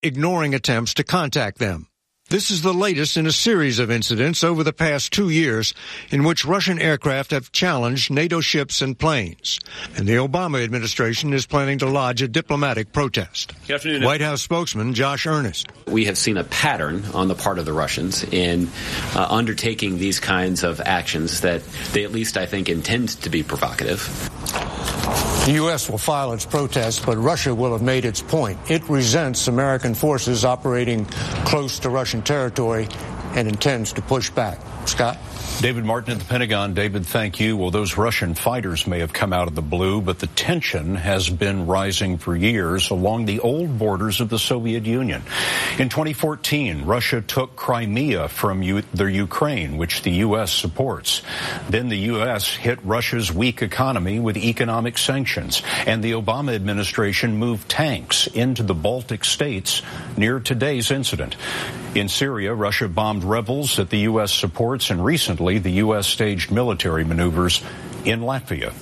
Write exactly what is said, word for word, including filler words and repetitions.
ignoring attempts to contact them. This is the latest in a series of incidents over the past two years in which Russian aircraft have challenged NATO ships and planes. And the Obama administration is planning to lodge a diplomatic protest. Good afternoon. White House spokesman Josh Earnest. We have seen a pattern on the part of the Russians in uh, undertaking these kinds of actions that they at least, I think, intend to be provocative. The U S will file its protest, but Russia will have made its point. It resents American forces operating close to Russian territory and intends to push back. Scott? David Martin at the Pentagon. David, thank you. Well, those Russian fighters may have come out of the blue, but the tension has been rising for years along the old borders of the Soviet Union. In twenty fourteen, Russia took Crimea from U- the Ukraine, which the U S supports. Then the U S hit Russia's weak economy with economic sanctions, and the Obama administration moved tanks into the Baltic states near today's incident. In Syria, Russia bombed rebels that the U S supports, and recently the U S staged military maneuvers in Latvia.